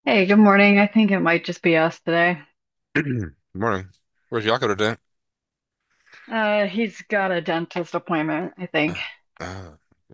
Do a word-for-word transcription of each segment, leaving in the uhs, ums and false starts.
Hey, good morning. I think it might just be us today. Morning. Where's Yako today? Uh, he's got a dentist appointment, I think. Uh,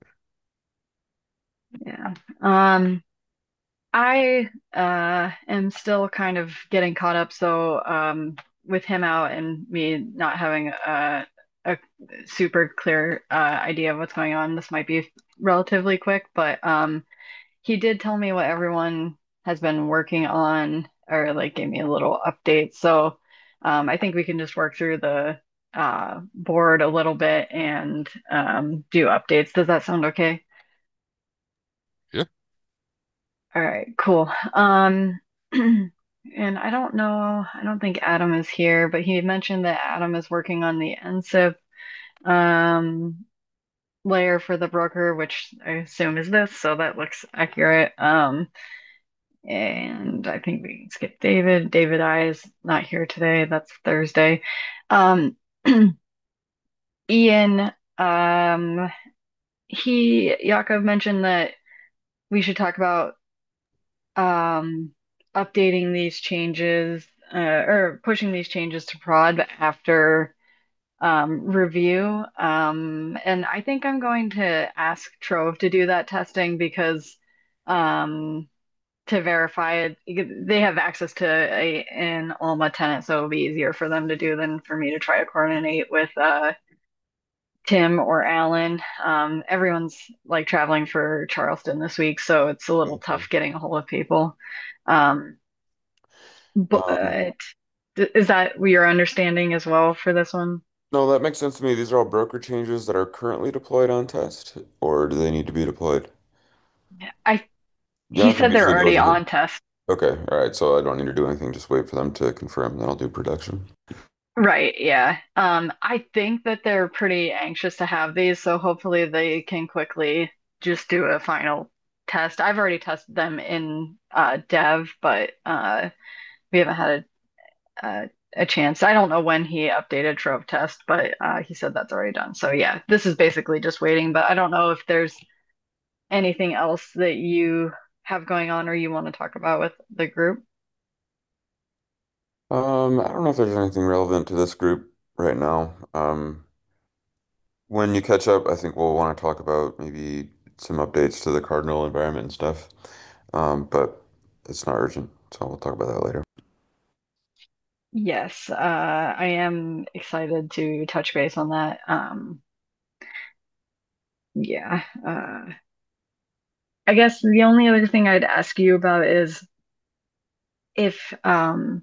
Yeah. Um, I uh am still kind of getting caught up, so um with him out and me not having a a super clear uh idea of what's going on, this might be relatively quick, but um he did tell me what everyone has been working on, or like gave me a little update. So um, I think we can just work through the uh, board a little bit and um, do updates. Does that sound okay? yeah. All right, cool. Um, and I don't know, I don't think Adam is here, but he mentioned that Adam is working on the N S I P um, layer for the broker, which I assume is this, so that looks accurate. Um, And I think we can skip David. David I is not here today. That's Thursday. Um, Ian, um, he, Yaakov mentioned that we should talk about um, updating these changes uh, or pushing these changes to prod after um, review. Um, and I think I'm going to ask Trove to do that testing because um, to verify it. They have access to a an Alma tenant, so it'll be easier for them to do than for me to try to coordinate with uh, Tim or Alan. Um, everyone's like traveling for Charleston this week, so it's a little Okay. tough getting a hold of people. Um, Um, but is that your understanding as well for this one? no, that makes sense to me. These are all broker changes that are currently deployed on test, or do they need to be deployed? I He Jakob said they're usually already goes ahead. on test. Okay, all right. So I don't need to do anything. Just wait for them to confirm, then I'll do production. Right, yeah. Um, I think that they're pretty anxious to have these, so hopefully they can quickly just do a final test. I've already tested them in uh, dev, but uh, we haven't had a, a a chance. I don't know when he updated Trove test, but uh, he said that's already done. So yeah, this is basically just waiting. But I don't know if there's anything else that you have going on or you want to talk about with the group. Um, I don't know if there's anything relevant to this group right now. Um, when you catch up, I think we'll want to talk about maybe some updates to the Cardinal environment and stuff. Um, but it's not urgent, so we'll talk about that later. Yes, uh, I am excited to touch base on that. Um, Yeah. Uh, I guess the only other thing I'd ask you about is if um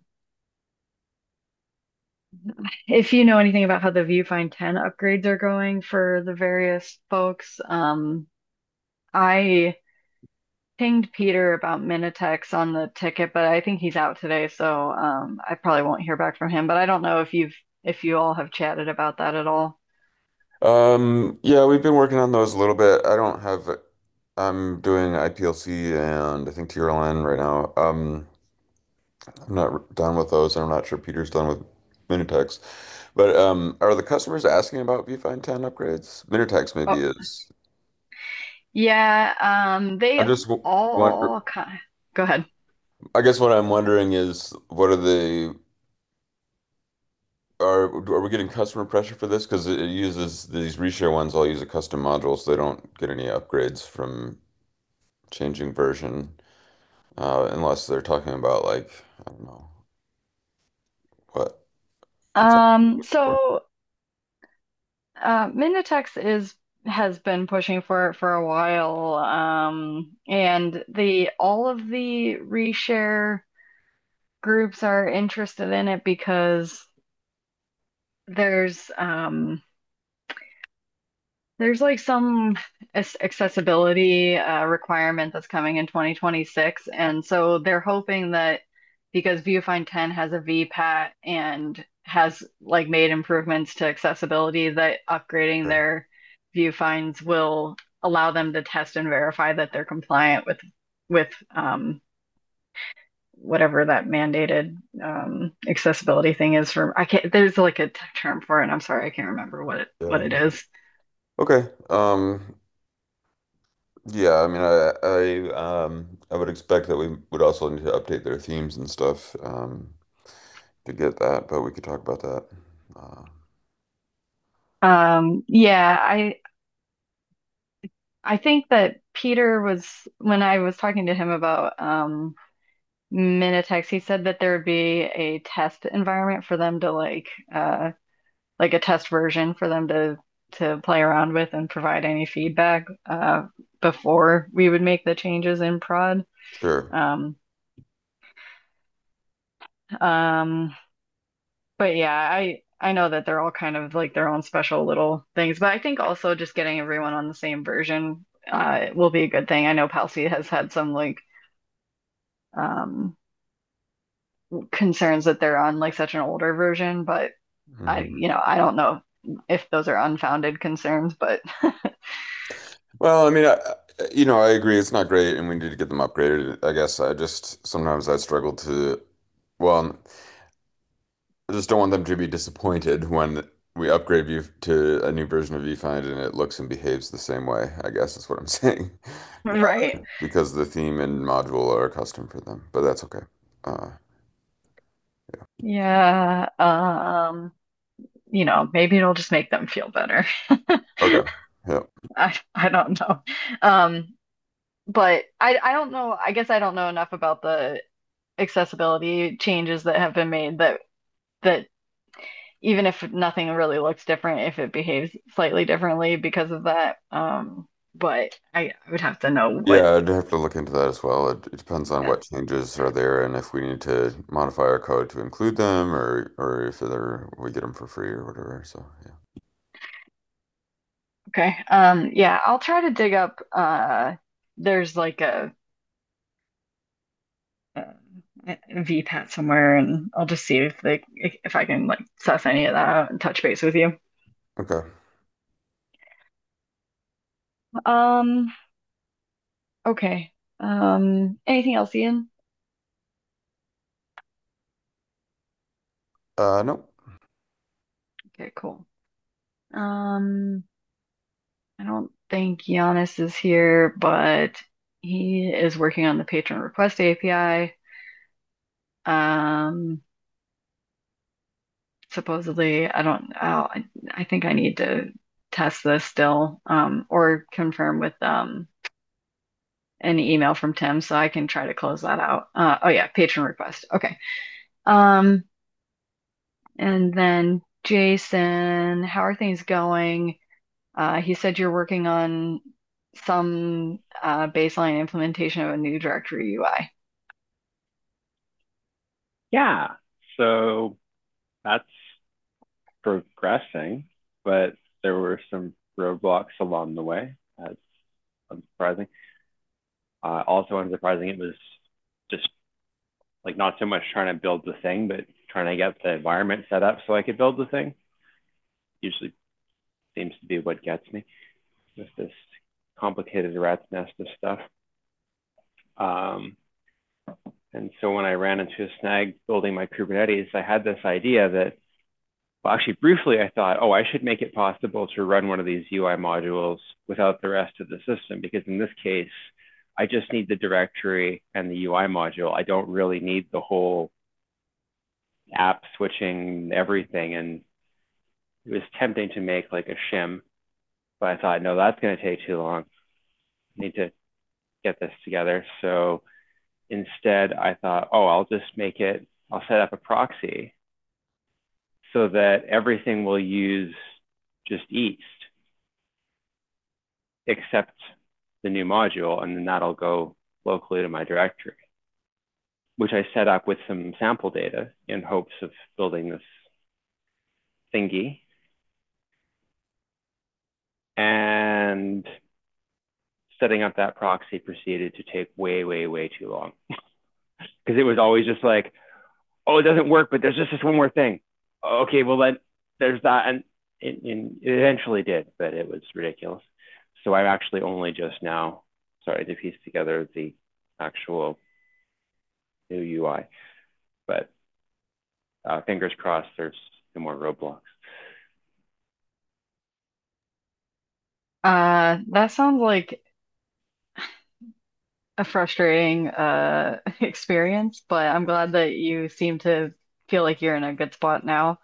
if you know anything about how the Viewfind ten upgrades are going for the various folks. Um, I pinged Peter about Minitex on the ticket, but I think he's out today, so um I probably won't hear back from him. But I don't know if you've if you all have chatted about that at all. Um, yeah, we've been working on those a little bit. I don't have, I'm doing I P L C and I think T R L N right now. Um, I'm not done with those. I'm not sure Peter's done with Minitex. But um, are the customers asking about Viewfind ten upgrades? Minitex maybe Oh, is. yeah, um they I'm just w- wonder, all kind go ahead. I guess what I'm wondering is what are the are are we getting customer pressure for this? Because it uses these reshare ones all use a custom module, so they don't get any upgrades from changing version. Uh, unless they're talking about like, I don't know, what exactly. Um, so Uh, Minitex is has been pushing for it for a while, um, and the all of the reshare groups are interested in it because there's um, there's like some ac- accessibility uh, requirement that's coming in twenty twenty-six, and so they're hoping that because Viewfind ten has a V PAT and has like made improvements to accessibility, that upgrading their viewfinds will allow them to test and verify that they're compliant with with um, whatever that mandated um, accessibility thing is for. I can't. There's like a t- term for it. And I'm sorry, I can't remember what it what Yeah. it is. Okay. Um, Yeah, I mean, I, I, um, I would expect that we would also need to update their themes and stuff, um, to get that, but we could talk about that. Uh, Um, yeah, I I think that Peter was when I was talking to him about um Minitex, he said that there would be a test environment for them to like uh like a test version for them to to play around with and provide any feedback uh before we would make the changes in prod. sure. Um um but yeah, I I know that they're all kind of like their own special little things, but I think also just getting everyone on the same version uh will be a good thing. I know Palsy has had some like um concerns that they're on like such an older version, but I, Mhm. you know, I don't know if those are unfounded concerns, but Well, I mean, I, I- you know, I agree it's not great and we need to get them upgraded. I guess I just sometimes I struggle to, well, I just don't want them to be disappointed when we upgrade Vue to a new version of Viewfind and it looks and behaves the same way, I guess is what I'm saying. right. Because the theme and module are custom for them, but that's okay. Uh, Yeah, um, you know, maybe it'll just make them feel better. okay. Yeah. I I don't know. Um, but I I don't know. I guess I don't know enough about the accessibility changes that have been made that that even if nothing really looks different, if it behaves slightly differently because of that. Um, but I, I would have to know what. Yeah, I'd have to look into that as well. It, it depends on Yeah. what changes are there and if we need to modify our code to include them or or if they're we get them for free or whatever. So yeah. Okay. Um, yeah, I'll try to dig up uh there's like a, a V PAT somewhere and I'll just see if they if I can like suss any of that out and touch base with you. Okay. Um, okay. Um, anything else, Ian? Uh, no. Okay, cool. Um, I don't think Giannis is here, but he is working on the patron request A P I. Um, supposedly, I don't, oh, I, I think I need to test this still, um, or confirm with um an email from Tim so I can try to close that out. Uh, oh yeah, patron request. Okay. Um, and then Jason, how are things going? Uh, he said you're working on some uh, baseline implementation of a new directory U I. Yeah, so that's progressing, but there were some roadblocks along the way. That's unsurprising. Uh, also unsurprising, it was just like not so much trying to build the thing, but trying to get the environment set up so I could build the thing. Usually seems to be what gets me with this complicated rat's nest of stuff. Um, and so when I ran into a snag building my Kubernetes, I had this idea that, well, actually, briefly, I thought, oh, I should make it possible to run one of these U I modules without the rest of the system, because in this case, I just need the directory and the U I module. I don't really need the whole app switching everything. And it was tempting to make like a shim, but I thought, no, that's going to take too long. I need to get this together. So instead, I thought, oh, I'll just make it, I'll set up a proxy so that everything will use just East, except the new module, and then that'll go locally to my directory, which I set up with some sample data in hopes of building this thingy. And setting up that proxy proceeded to take way, way, way too long because it was always just like, oh, it doesn't work, but there's just this one more thing. Okay, well then there's that, and it, it eventually did, but it was ridiculous. So I'm actually only just now starting to piece together the actual new U I, but uh, fingers crossed there's no more roadblocks. Uh, that sounds like a frustrating uh experience, but I'm glad that you seem to feel like you're in a good spot now.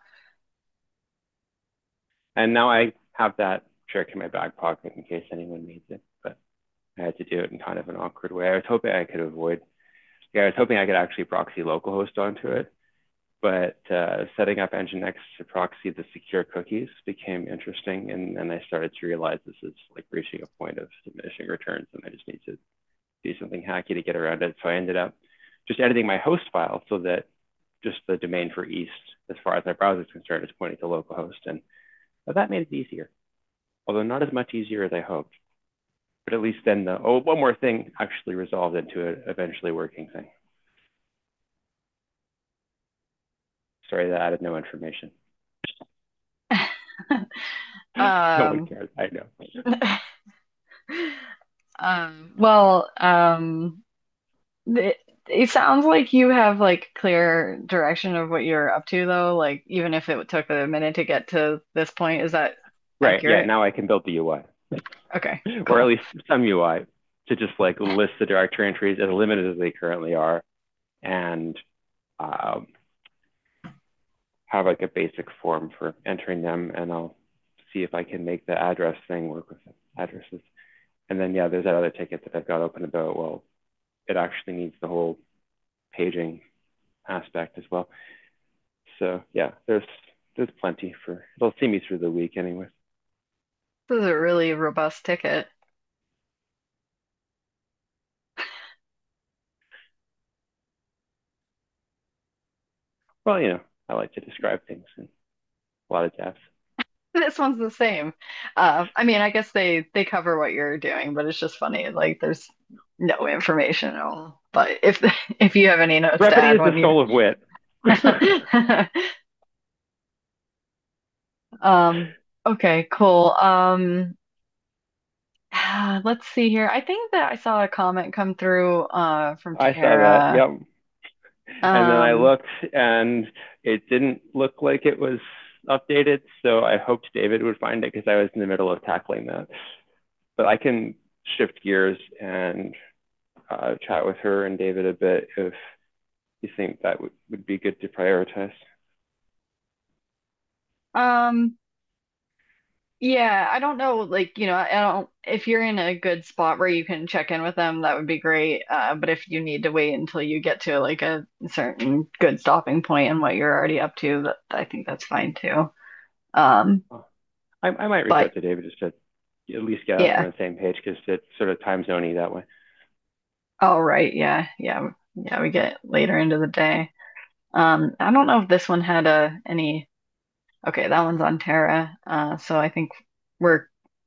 And now I have that trick in my back pocket in case anyone needs it. But I had to do it in kind of an awkward way. I was hoping I could avoid. Yeah, I was hoping I could actually proxy localhost onto it, but uh, setting up Nginx to proxy the secure cookies became interesting, and then I started to realize this is like reaching a point of diminishing returns, and I just need to do something hacky to get around it. So I ended up just editing my host file so that just the domain for East, as far as my browser is concerned, is pointing to localhost, and that made it easier, although not as much easier as I hoped. But at least then the, oh, one more thing actually resolved into an eventually working thing. Sorry, that added no information. No one Um, cares, I know. um, well, um, it, it sounds like you have like clear direction of what you're up to though, like even if it took a minute to get to this point, is that Right, yeah, accurate? now I can build the U I, Okay, or at cool. least some U I to just like list the directory entries as limited as they currently are, and um, have like a basic form for entering them, and I'll see if I can make the address thing work with addresses. And then, yeah, there's that other ticket that I've got open about, well, it actually needs the whole paging aspect as well. So yeah, there's there's plenty for, it'll see me through the week anyway. This is a really robust ticket. Well, you know, I like to describe things in a lot of depth. This one's the same. Uh, I mean, I guess they they cover what you're doing, but it's just funny. Like, there's no information at all. But if if you have any notes to Brevity add is the when you, soul of wit. um, okay, cool. Um, let's see here. I think that I saw a comment come through uh from I saw that, Tara. yep. And then I Um, looked and it didn't look like it was updated. So I hoped David would find it because I was in the middle of tackling that. But I can shift gears and uh, chat with her and David a bit if you think that would, would be good to prioritize. um, Yeah, I don't know, like, you know, I don't, if you're in a good spot where you can check in with them, that would be great. Uh, but if you need to wait until you get to like a certain good stopping point and what you're already up to, that I think that's fine too. Um, I, I might reach but out to David just to at least get us on yeah. the same page because it's sort of time zoney that way. Oh, right. Yeah. Yeah. Yeah. We get later into the day. Um, I don't know if this one had uh any, okay, that one's on Terra. Uh, so I think we're,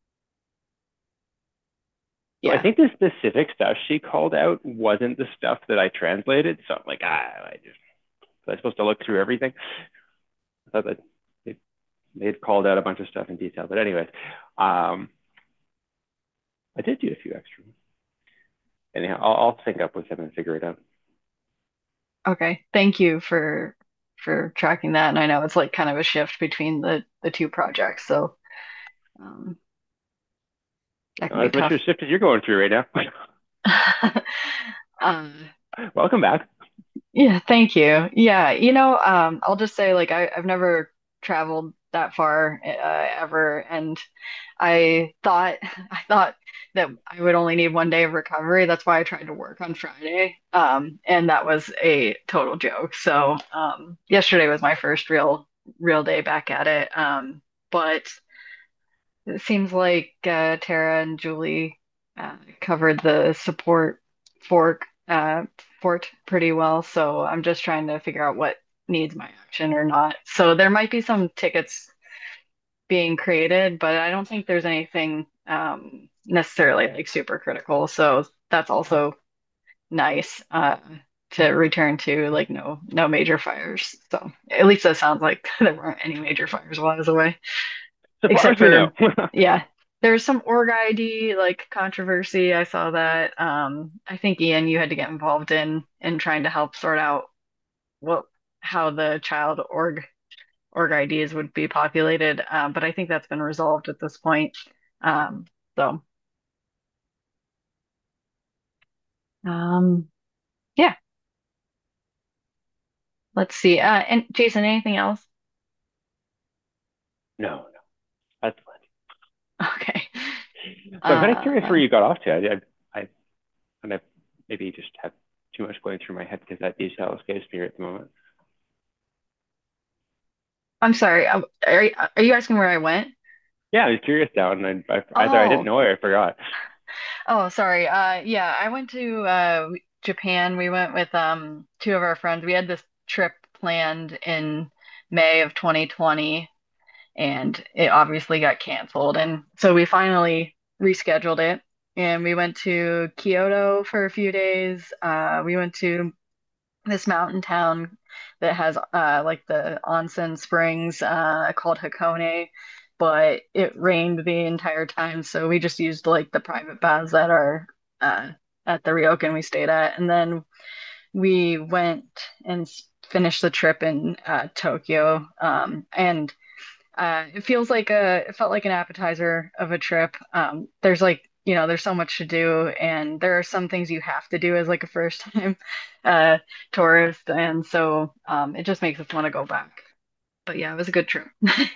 So I yeah. think the specific stuff she called out wasn't the stuff that I translated. So I'm like, ah, I just, was I supposed to look through everything? I thought that they, they'd called out a bunch of stuff in detail. But anyways, um, I did do a few extra ones. Anyhow, I'll, I'll sync up with him and figure it out. Okay. Thank you for for tracking that. And I know it's like kind of a shift between the the two projects, so um, that can Not be as much of tough. a shift as you're going through right now. Um, Welcome back. yeah, thank you. Yeah, you know, um, I'll just say like I, I've never traveled that far uh, ever, and I thought I thought that I would only need one day of recovery. That's why I tried to work on Friday, um, and that was a total joke. So um, yesterday was my first real real day back at it. Um, but it seems like uh, Tara and Julie uh, covered the support fork uh, fort pretty well. So I'm just trying to figure out what needs my action or not. So there might be some tickets being created, but I don't think there's anything um, necessarily like super critical. So that's also nice uh, to return to like no no major fires. So at least that sounds like there weren't any major fires while I was away, So far as except we know. for yeah. There's some org I D like controversy. I saw that. Um, I think Ian, you had to get involved in in trying to help sort out what how the child org org I Ds would be populated. Um, but I think that's been resolved at this point. Um, so Um, yeah, let's see. Uh, and Jason, anything else? No, no, that's plenty. Okay. So I'm kind of curious where Uh, you got off to. I, I, I kind of maybe just have too much going through my head because that detail escapes me at the moment. I'm sorry. uh, Are, are you asking where I went? Yeah, I was curious now, and I, I either I didn't Oh, know or I forgot. oh, sorry. Uh, yeah, I went to uh Japan. We went with um two of our friends. We had this trip planned in May of twenty twenty, and it obviously got canceled. And so we finally rescheduled it, and we went to Kyoto for a few days. Uh, we went to this mountain town that has uh like the onsen springs uh called Hakone, but it rained the entire time, so we just used like the private baths that are uh at the Ryokan we stayed at, and then we went and s- finished the trip in uh Tokyo. Um and uh, it feels like a, it felt like an appetizer of a trip. Um, there's like, you know, there's so much to do, and there are some things you have to do as like a first time uh, tourist, and so um, it just makes us want to go back. But yeah, it was a good trip.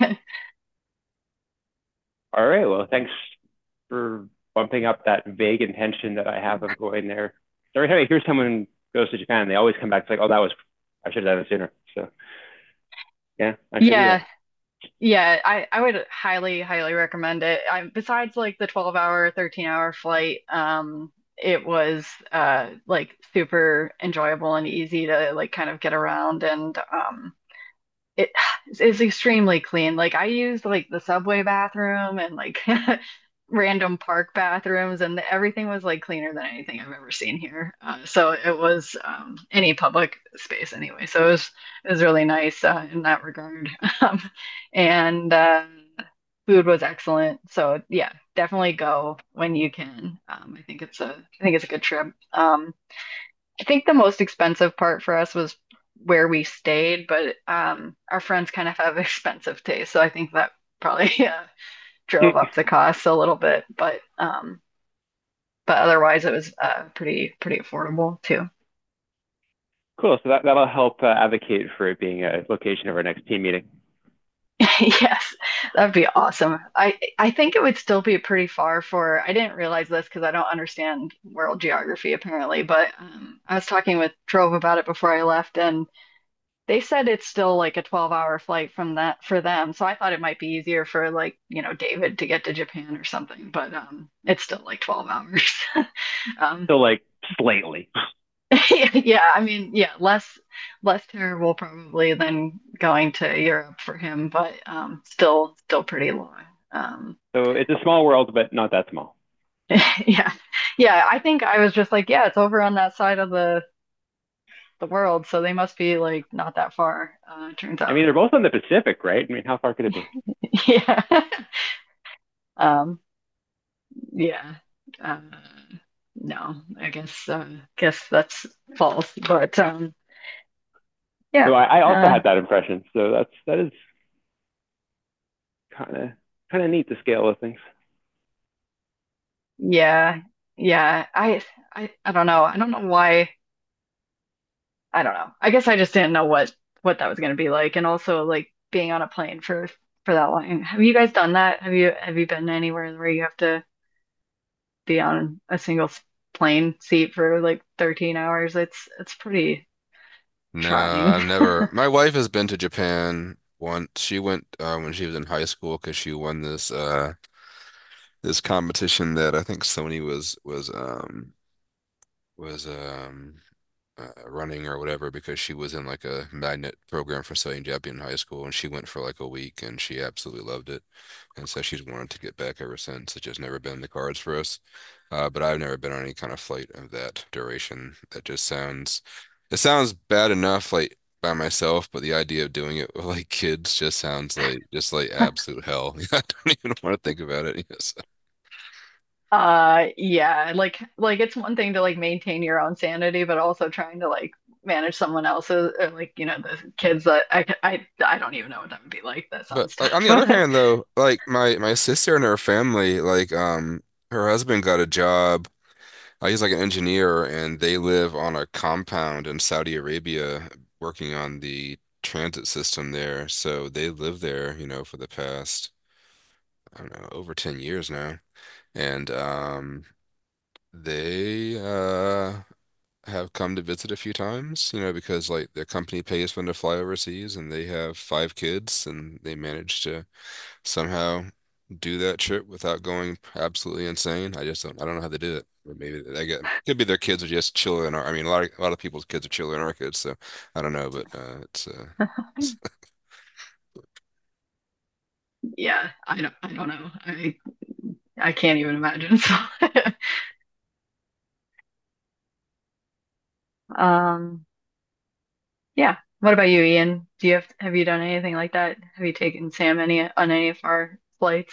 All right, well, thanks for bumping up that vague intention that I have of going there. Every time I hear someone goes to Japan, they always come back to like, oh, that was I should have done it sooner. So yeah, I should do that. Yeah, yeah, I, I would highly, highly recommend it. I, besides like the twelve hour, thirteen hour flight, um, it was uh like super enjoyable and easy to like kind of get around, and um it is extremely clean. Like I used like the subway bathroom and like random park bathrooms, and everything was like cleaner than anything I've ever seen here. Uh, so it was um, any public space anyway. So it was it was really nice uh, in that regard. Um, and uh, food was excellent. So yeah, definitely go when you can. Um, I think it's a I think it's a good trip. Um, I think the most expensive part for us was where we stayed, but um, our friends kind of have expensive taste, so I think that probably uh, drove up the cost a little bit. But um, but otherwise, it was uh, pretty pretty affordable too. Cool. So that that'll help uh, advocate for it being a location of our next team meeting. Yes, that'd be awesome. I I think it would still be pretty far for. I didn't realize this because I don't understand world geography apparently, but um, I was talking with Trove about it before I left, and they said it's still like a twelve hour flight from that for them. So I thought it might be easier for like, you know, David to get to Japan or something, but um it's still like twelve hours. Um So like slightly. yeah, I mean, yeah, less less terrible probably than going to Europe for him, but um still still pretty long. Um So it's a small world, but not that small. yeah. Yeah, I think I was just like, yeah, it's over on that side of the the world, so they must be like not that far. Uh turns I out. mean, they're both on the Pacific, right? I mean, how far could it be? Yeah. Um, yeah. Uh, no, I guess uh, guess that's false. But um, yeah. So I, I also Uh, had that impression. So that's that is kind of kind of neat the scale of things. yeah. Yeah. I I I don't know. I don't know why. I don't know. I guess I just didn't know what what that was going to be like, and also like being on a plane for for that long. Have you guys done that? Have you have you been anywhere where you have to be on a single s- plane seat for like thirteen hours? It's it's pretty No, trying. I've never. My wife has been to Japan once. She went uh, when she was in high school because she won this uh this competition that I think Sony was was um was um uh, running or whatever because she was in like a magnet program for studying Japanese in high school and she went for like a week and she absolutely loved it and so she's wanted to get back ever since. It's just never been in the cards for us. Uh, but I've never been on any kind of flight of that duration. That just sounds, it sounds bad enough like by myself, but the idea of doing it with like kids just sounds like just like absolute hell. I don't even want to think about it. Yes. Uh, yeah, like like it's one thing to like maintain your own sanity, but also trying to like manage someone else's, or like you know the kids that I I I don't even know what that would be like. That But sounds like on tough. the other hand though, like my my sister and her family, like um her husband got a job Uh, he's like an engineer, and they live on a compound in Saudi Arabia working on the transit system there. So they live there, you know, for the past, I don't know, over ten years now. And um, they uh, have come to visit a few times, you know, because like their company pays for them to fly overseas, and they have five kids, and they managed to somehow do that trip without going absolutely insane. I just don't, I don't know how they do it. Or maybe I get could be their kids are just chilling. Or I mean, a lot of a lot of people's kids are chilling than our kids, so I don't know, but uh, it's uh, Yeah, I don't I don't know. I I can't even imagine. So um yeah. What about you, Ian? Do you have have you done anything like that? Have you taken Sam any on any of our flights?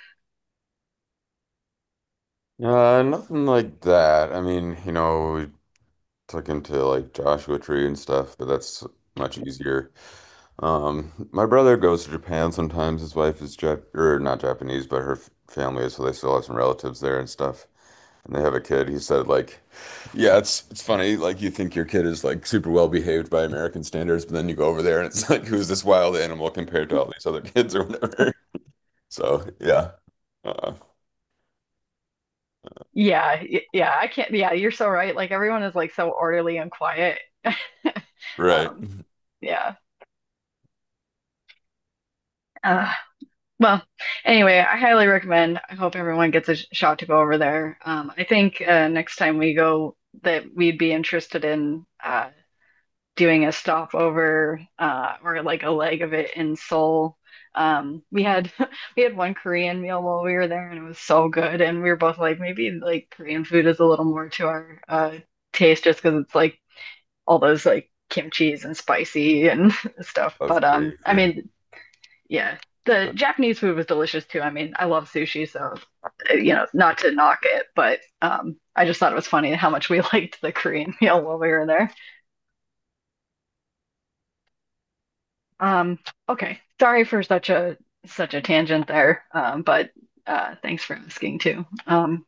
Uh, nothing like that. I mean, you know, we took into like Joshua Tree and stuff, but that's much easier. Um, my brother goes to Japan sometimes. His wife is Jap or not Japanese, but her f- family is, so they still have some relatives there and stuff. And they have a kid. He said like, yeah, it's it's funny. Like you think your kid is like super well behaved by American standards, but then you go over there and it's like, who's this wild animal compared to all these other kids or whatever. So yeah, uh, Yeah, y- yeah, I can't. Yeah, you're so right. Like everyone is like so orderly and quiet. right. Um, yeah. Uh, well, anyway, I highly recommend. I hope everyone gets a sh- shot to go over there. Um, I think uh, next time we go, that we'd be interested in uh, doing a stopover uh, or like a leg of it in Seoul. Um, we had we had one Korean meal while we were there, and it was so good. And we were both like, maybe like Korean food is a little more to our uh, taste, just because it's like all those like kimchis and spicy and stuff. Love But um, Korean I food. mean, yeah, the Japanese food was delicious too. I mean, I love sushi, so uh, you know, not to knock it, but um, I just thought it was funny how much we liked the Korean meal while we were there. Um, okay, sorry for such a such a tangent there, um, but uh, thanks for asking too. Um,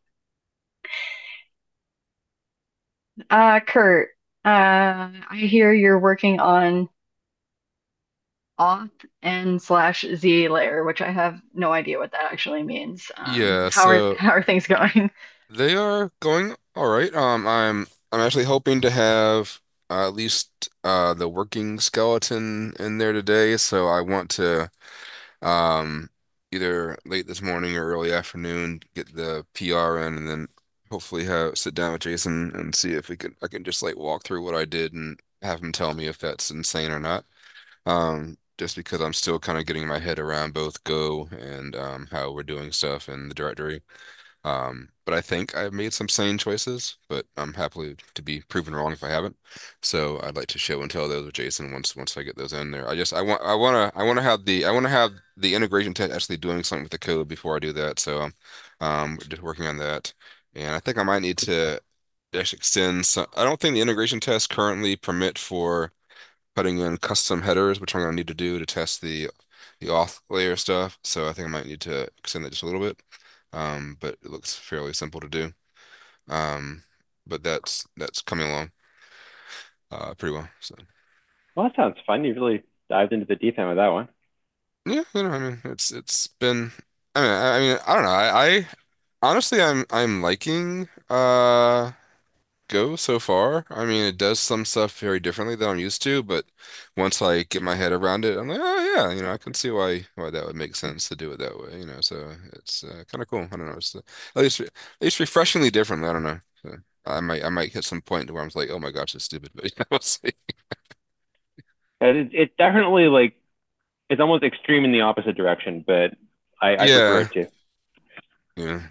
uh, Kurt, uh, I hear you're working on auth n slash z layer, which I have no idea what that actually means. Um, Yeah. how are So how are things going? they are going all right. Um, I'm I'm actually hoping to have uh, at least uh the working skeleton in there today, so I want to. Um, either late this morning or early afternoon, get the P R in, and then hopefully have sit down with Jason and see if we can I can just like walk through what I did and have him tell me if that's insane or not. Um, just because I'm still kind of getting my head around both Go and um, how we're doing stuff in the directory. Um, but I think I've made some sane choices, but I'm happily to be proven wrong if I haven't. So I'd like to show and tell those with Jason once once I get those in there. I just I want I want to I want to have the I want to have the integration test actually doing something with the code before I do that. So um, just working on that, and I think I might need to just extend some. I don't think the integration tests currently permit for putting in custom headers, which I'm going to need to do to test the the auth layer stuff. So I think I might need to extend that just a little bit. Um, but it looks fairly simple to do. Um, but that's that's coming along uh, pretty well. So Well, that sounds fun. You really dived into the deep end with that one. yeah, you know, I mean, it's it's been. I mean, I, I mean, I don't know. I, I honestly, I'm I'm liking uh Go so far. I mean, it does some stuff very differently than I'm used to, but once I get my head around it, I'm like, oh yeah, you know, I can see why why that would make sense to do it that way, you know. So it's uh, kind of cool. I don't know. It's uh, at least at least refreshingly different. I don't know. So I might I might hit some point where I'm like, oh my gosh, it's stupid, but yeah, we'll see. And It, it definitely like it's almost extreme in the opposite direction, but I, I prefer Yeah, it too. yeah,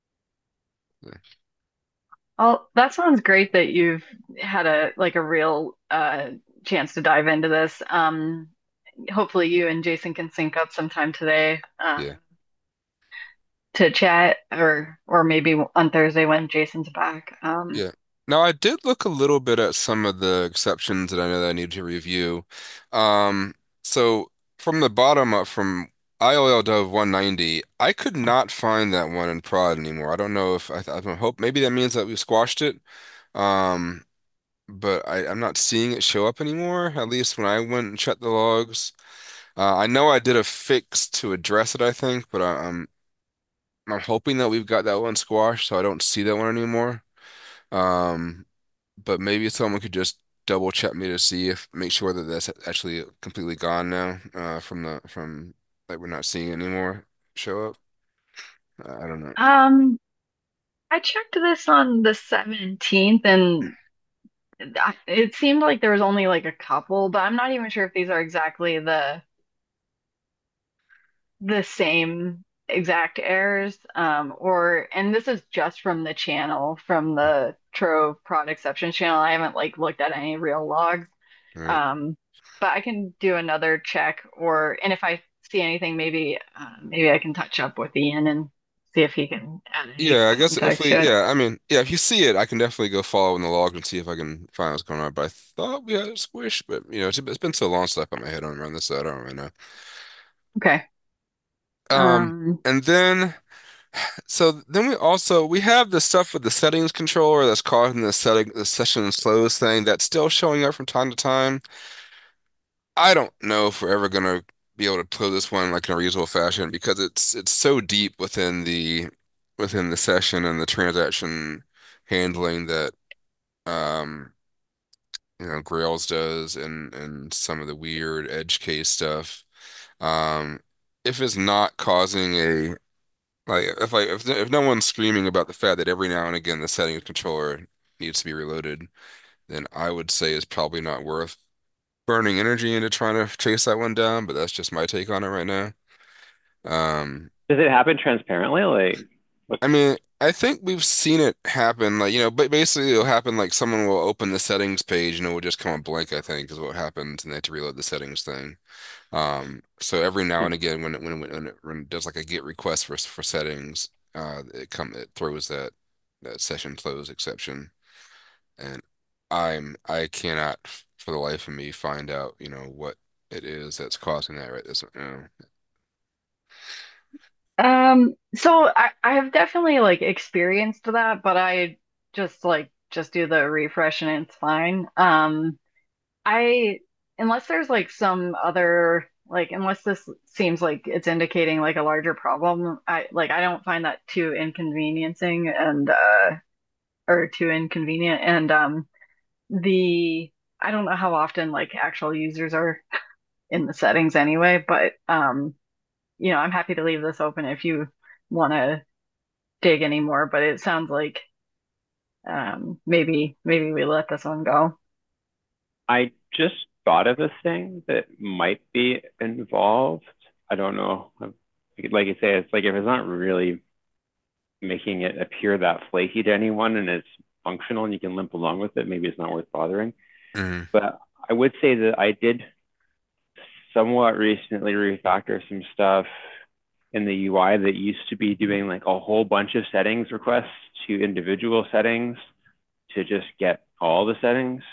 Oh, that sounds great that you've had a like a real uh, chance to dive into this. Um, hopefully, you and Jason can sync up sometime today uh, yeah. to chat, or or maybe on Thursday when Jason's back. Um, Yeah. Now I did look a little bit at some of the exceptions that I know that I need to review. Um, so from the bottom up, from I O L Dove one ninety. I could not find that one in prod anymore. I don't know if I, I hope maybe that means that we squashed it. Um, but I, I'm not seeing it show up anymore. At least when I went and checked the logs. Uh, I know I did a fix to address it, I think, but I, I'm I'm hoping that we've got that one squashed so I don't see that one anymore. Um, but maybe someone could just double check me to see if make sure that that's actually completely gone now uh, from the from like we're not seeing it anymore show up. I don't know. Um, I checked this on the seventeenth and I- it seemed like there was only like a couple, but I'm not even sure if these are exactly the the same exact errors. Um, or and this is just from the channel, from the Trove prod exceptions channel. I haven't like looked at any real logs. All right. Um, but I can do another check or and if I see anything, maybe uh, maybe I can touch up with Ian and see if he can add any Yeah, I guess if context we, to it. yeah, I mean, yeah, if you see it, I can definitely go follow in the log and see if I can find what's going on. But I thought we had a squish, but you know, it's, it's been so long since I put my head on around this, so I don't really know. Okay. Um, Um, and then, so then we also we have the stuff with the settings controller that's causing the setting the session slows thing that's still showing up from time to time. I don't know if we're ever gonna be able to play this one like in a reasonable fashion because it's it's so deep within the within the session and the transaction handling that um you know Grails does and and some of the weird edge case stuff. Um, if it's not causing a like if like if if no one's screaming about the fact that every now and again the settings controller needs to be reloaded, then I would say it's probably not worth burning energy into trying to chase that one down, but that's just my take on it right now. Um, Does it happen transparently? Like, what's I mean, I think we've seen it happen, like, you know, but basically it'll happen like someone will open the settings page and it will just come up blank, I think, is what happens, and they have to reload the settings thing. Um, so every now and again, when it, when it, when it, when it does like a get request for for settings, uh, it come it throws that that session close exception, and I'm I cannot for the life of me find out, you know, what it is that's causing that right this, you know. um, so I, I have definitely like experienced that, but I just like just do the refresh and it's fine. Um, I unless there's like some other like unless this seems like it's indicating like a larger problem, I like I don't find that too inconveniencing and uh or too inconvenient and um the I don't know how often like actual users are in the settings anyway, but um you know, I'm happy to leave this open if you want to dig any more, but it sounds like um maybe maybe we let this one go. I just thought of a thing that might be involved. I don't know. Like you say, it's like if it's not really making it appear that flaky to anyone and it's functional and you can limp along with it, maybe it's not worth bothering. Mhm. But I would say that I did somewhat recently refactor some stuff in the U I that used to be doing like a whole bunch of settings requests to individual settings to just get all the settings.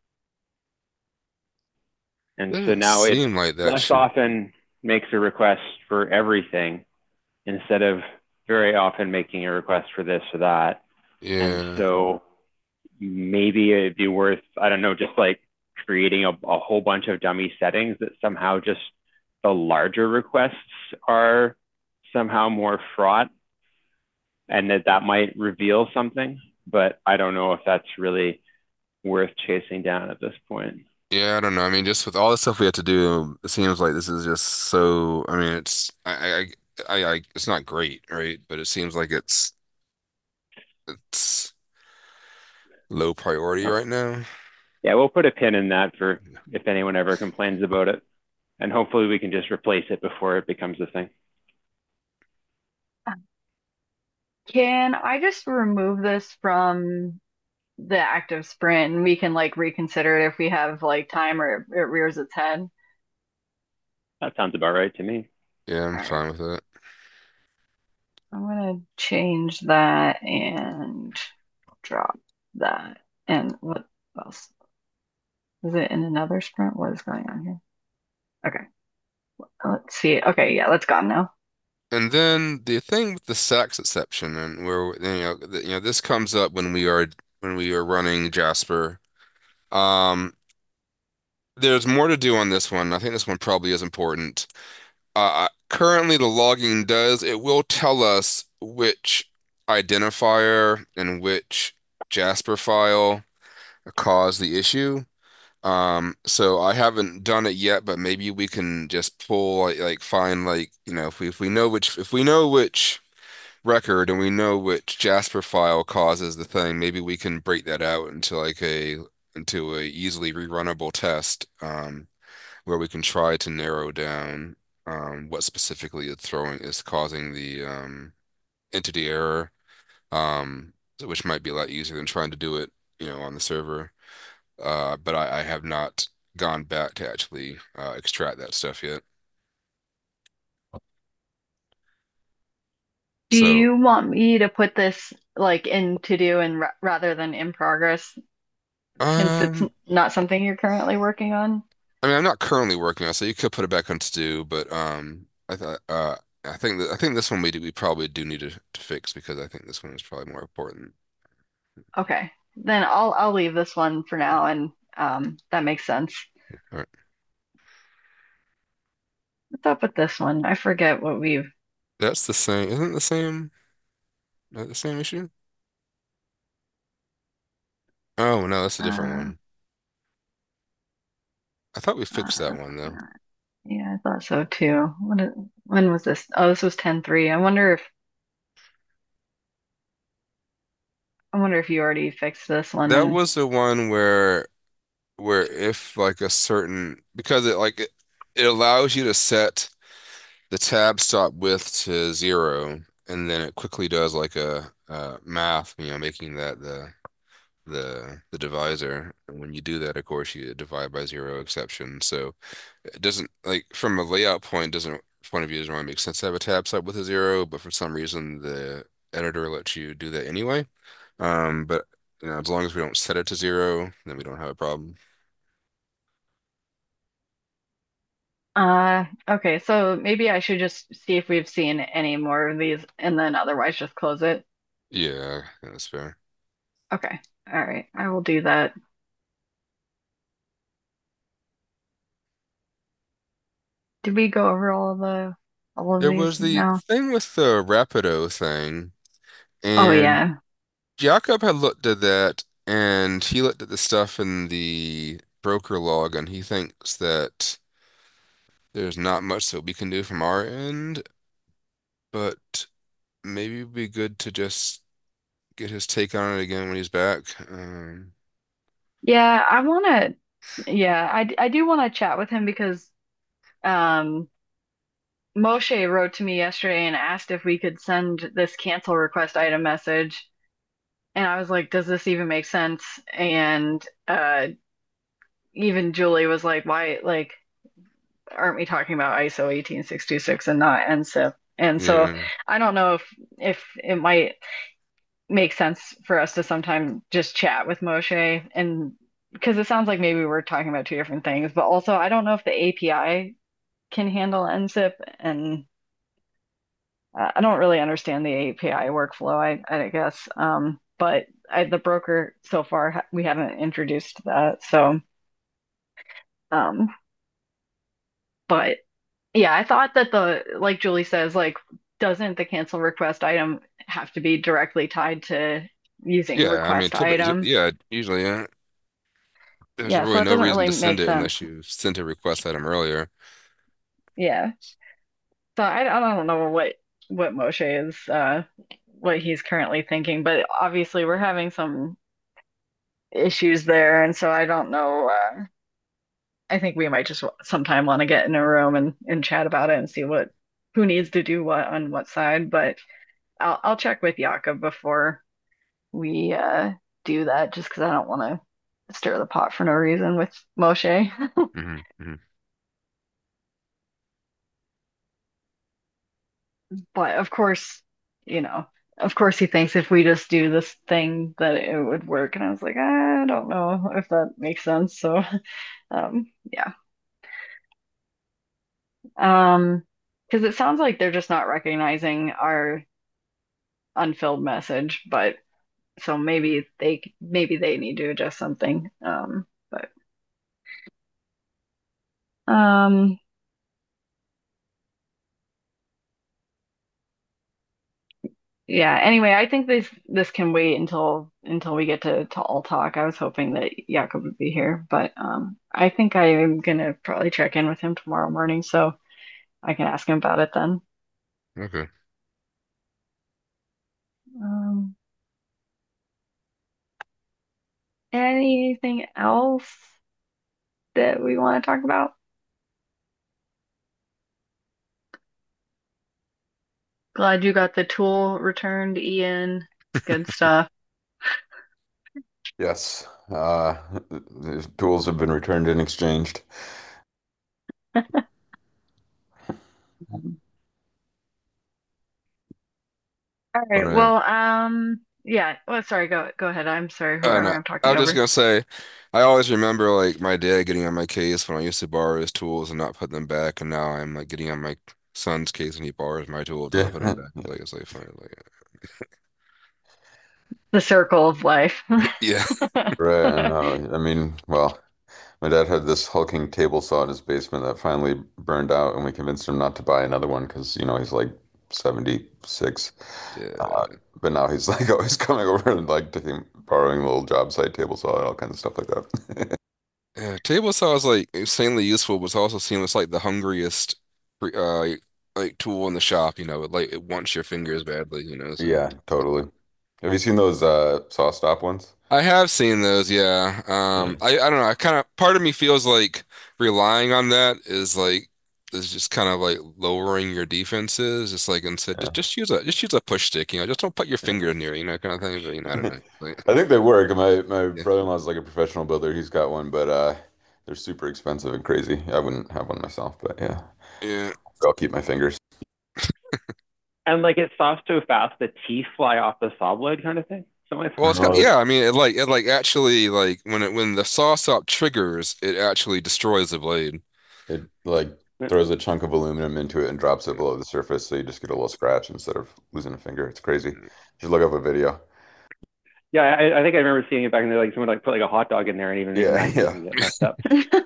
And so Doesn't now it seem like that less should. often makes a request for everything instead of very often making a request for this or that. And Yeah. so maybe it'd be worth, I don't know, just like creating a, a whole bunch of dummy settings that somehow just the larger requests are somehow more fraught and that that might reveal something. But I don't know if that's really worth chasing down at this point. Yeah, I don't know. I mean, just with all the stuff we have to do, it seems like this is just so. I mean, it's I I I, I it's not great, right? But it seems like it's it's low priority Uh, right now. yeah, we'll put a pin in that for if anyone ever complains about it. And hopefully we can just replace it before it becomes a thing. Can I just remove this from the active sprint and we can like reconsider it if we have like time or it rears its head? That sounds about right to me. Yeah, All I'm right. fine with that. I'm gonna change that and drop that. And what else? Is it in another sprint? What is going on here? Okay. Let's see. Okay, yeah, that's gone now. And then the thing with the Sachs exception, and where you know, the, you know, this comes up when we are when we are running Jasper. Um, there's more to do on this one. I think this one probably is important. Uh, currently, the logging does it will tell us which identifier and which Jasper file caused the issue. Um, so I haven't done it yet, but maybe we can just pull like, like find like you know if we if we know which if we know which record and we know which Jasper file causes the thing, maybe we can break that out into like a into a easily rerunnable test um, where we can try to narrow down um, what specifically is throwing is causing the um, entity error, um, which might be a lot easier than trying to do it, you know, on the server. Uh, but I, I have not gone back to actually uh, extract that stuff yet. Do So, you want me to put this like in to do and ra rather than in progress since it's um, n- not something you're currently working on? I mean, I'm not currently working on, it, so you could put it back on to do, but um, I thought uh, I think that I think this one we do we probably do need to, to fix because I think this one is probably more important. Okay. Then I'll I'll leave this one for now and um that makes sense. All right, What's up with this one? I forget what we've that's the same, isn't it the same? Not the same issue? Oh no, that's a different uh, one. I thought we fixed that uh one though. yeah, I thought so too. When it, when was this? Oh, this was ten three. I wonder if I wonder if you already fixed this one That and was the one where where if like a certain because it like it, it allows you to set the tab stop width to zero, and then it quickly does like a, uh math, you know, making that the the the divisor. And when you do that, of course, you divide by zero exception. So it doesn't like from a layout point doesn't point of view doesn't really make sense to have a tab stop with a zero, but for some reason the editor lets you do that anyway. Um, but you know, as long as we don't set it to zero, then we don't have a problem. uh okay, so maybe I should just see if we've seen any more of these and then otherwise just close it. Yeah, yeah, that's fair. Okay. All right. I will do that. Did we go over all of the all of There these was the now? thing with the Rapido thing, Oh and yeah. Jakob had looked at that, and he looked at the stuff in the broker log, and he thinks that there's not much that we can do from our end, but maybe it'd be good to just get his take on it again when he's back. Um, Yeah, I want to yeah, I I do want to chat with him because um Moshe wrote to me yesterday and asked if we could send this cancel request item message. And I was like, does this even make sense? And uh even Julie was like, why like aren't we talking about I S O one eight six two six and not N S I P? And so yeah, I don't know if if it might make sense for us to sometime just chat with Moshe and because it sounds like maybe we're talking about two different things, but also I don't know if the A P I can handle N S I P and uh, I don't really understand the A P I workflow, I I guess. Um, but I, the broker so far ha we haven't introduced that. So, um, but yeah, I thought that the like Julie says, like, doesn't the cancel request item have to be directly tied to using yeah. I mean, request typically, item? yeah. Usually, yeah. There's Yeah, so really it no doesn't reason really to send make it sense. unless you sent a request item earlier. Yeah. So I, I don't know what what Moshe is uh what he's currently thinking, but obviously we're having some issues there, and so I don't know. Uh, I think we might just sometime want to get in a room and and chat about it and see what who needs to do what on what side. But I'll I'll check with Jakob before we uh do that, just because I don't want to stir the pot for no reason with Moshe. Hmm, hmm. But of course, you know, of course he thinks if we just do this thing that it would work. And I was like, I don't know if that makes sense. So, um, yeah. Um, because it sounds like they're just not recognizing our unfilled message, but so maybe they maybe they need to adjust something. Um, but um, yeah. Anyway, I think this this can wait until until we get to to all talk. I was hoping that Jakob would be here, but um, I think I am gonna probably check in with him tomorrow morning, so I can ask him about it then. Okay. Um, anything else that we want to talk about? Glad you got the tool returned, Ian. Good stuff. Yes. Uh, the tools have been returned and exchanged. All But right. uh, Well, um, yeah. Well, sorry. Go go ahead. I'm sorry, uh, whoever no, I'm I talking was just over. gonna say, I always remember like my dad getting on my case when I used to borrow his tools and not put them back, and now I'm like getting on my son's case and he borrows my tools and I Yeah. put them back. Like it's like funny, like The circle of life. yeah, Right. I know. I mean, well, my dad had this hulking table saw in his basement that finally burned out, and we convinced him not to buy another one because, you know, he's like seventy-six. Uh, yeah. but now he's like always coming over and like taking, borrowing a little job site table saw and all kinds of stuff like that. Yeah, table saw is like insanely useful, but it's also seen as like the hungriest, uh, like tool in the shop. You know, it, like it wants your fingers badly. You know, so. Yeah, totally. Have you seen those uh saw stop ones? I have seen those, yeah. Yeah. Um, I, I don't know. I kind of part of me feels like relying on that is like is just kind of like lowering your defenses. Just like instead, Yeah. just just use a just use a push stick. You know, just don't put your Yeah. finger near, it, you know, kind of thing. But you know, I don't know. Like, I think they work. My my yeah, brother-in-law is like a professional builder. He's got one, but uh they're super expensive and crazy. I wouldn't have one myself, but yeah. yeah. I'll keep my fingers. And like it saws so fast, the teeth fly off the saw blade kind of thing. Something like Well, that. it's got No, yeah. it's I mean, it like it like actually like when it when the saw stop triggers, it actually destroys the blade. it like throws a chunk of aluminum into it and drops it below the surface, so you just get a little scratch instead of losing a finger. It's crazy. You should look up a video. Yeah, I, I think I remember seeing it back in there. Like someone like put like a hot dog in there, and even even Yeah, that can yeah. even get messed up.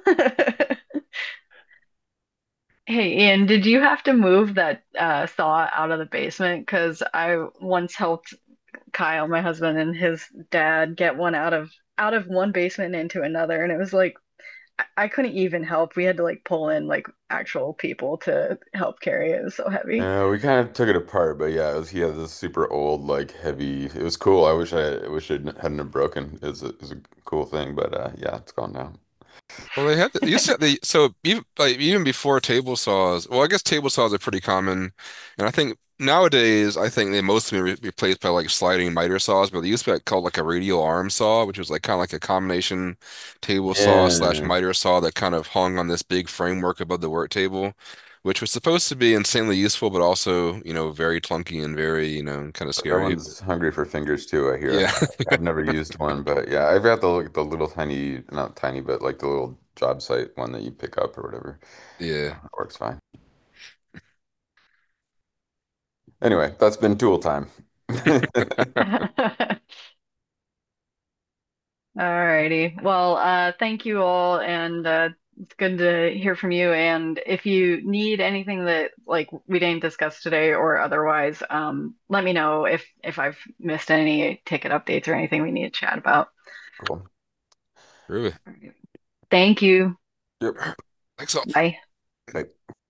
Hey, Ian, did you have to move that uh, saw out of the basement? Because I once helped Kyle, my husband, and his dad get one out of out of one basement into another, and it was like I, I couldn't even help. We had to like pull in like actual people to help carry it. It was so heavy. Uh, we kind of took it apart, but yeah, it was, he had this super old, like heavy. It was cool. I wish I, I wish it hadn't have broken. It was a, it was a cool thing, but uh, yeah, it's gone now. Well, they had the, you said they so even like even before table saws. Well, I guess table saws are pretty common, and I think nowadays I think they mostly been re replaced by like sliding miter saws. But they used to be called like a radial arm saw, which was like kind of like a combination table saw slash Yeah, miter saw that kind of hung on this big framework above the work table, which was supposed to be insanely useful, but also you know very clunky and very you know kind of that scary. one's hungry for fingers too, I hear. Yeah, I've never used one, but yeah, I've got the the little tiny, not tiny, but like the little job site one that you pick up or whatever. yeah. It works fine. Anyway, that's been tool time. Alrighty. Well, uh, thank you all, and uh, it's good to hear from you. And if you need anything that like we didn't discuss today or otherwise, um, let me know if if I've missed any ticket updates or anything we need to chat about. Cool. Really. Thank you. Yep. Thanks all. Bye. Bye.